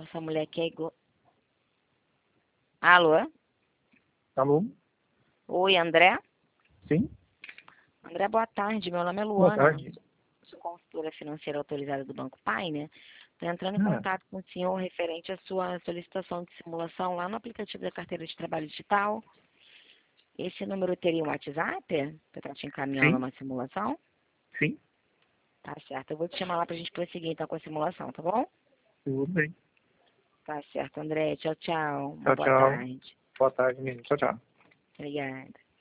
Essa mulher aqui é igual... Alô? Alô? Oi, André? Sim? André, boa tarde. Meu nome é Boa Luana. tarde. Sou consultora financeira autorizada do Banco Pioneer. Estou entrando em Ah, contato com o senhor referente à sua solicitação de simulação lá no aplicativo da carteira de trabalho digital. Esse número teria um WhatsApp para estar te encaminhando sim? uma simulação? Sim? Tá certo. Eu vou te chamar lá para a gente prosseguir então com a simulação, tá bom? Tudo bem. Tá certo, André. Tchau, tchau. Uma Tchau, boa tchau. tarde. Boa tarde, menino. Tchau, tchau. Obrigada.